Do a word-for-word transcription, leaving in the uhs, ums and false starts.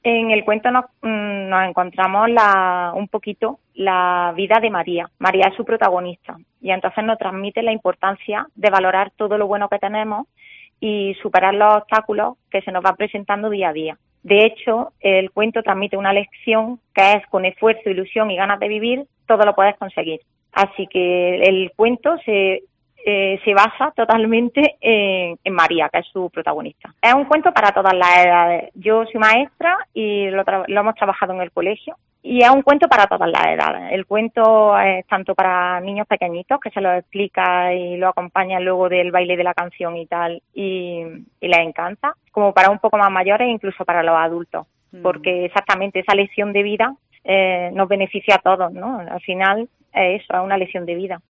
En el cuento nos, mm, nos encontramos la, un poquito la vida de María. María es su protagonista y entonces nos transmite la importancia de valorar todo lo bueno que tenemos y superar los obstáculos que se nos van presentando día a día. De hecho, el cuento transmite una lección que es: con esfuerzo, ilusión y ganas de vivir, todo lo puedes conseguir. Así que el cuento se eh, se basa totalmente en, en María, que es su protagonista. Es un cuento para todas las edades. Yo soy maestra y lo, tra- lo hemos trabajado en el colegio. Y es un cuento para todas las edades. El cuento es tanto para niños pequeñitos, que se los explica y lo acompaña luego del baile de la canción y tal, y, y les encanta, como para un poco más mayores e incluso para los adultos, mm. porque exactamente esa lección de vida eh, nos beneficia a todos, ¿no? Al final es eso, es una lección de vida.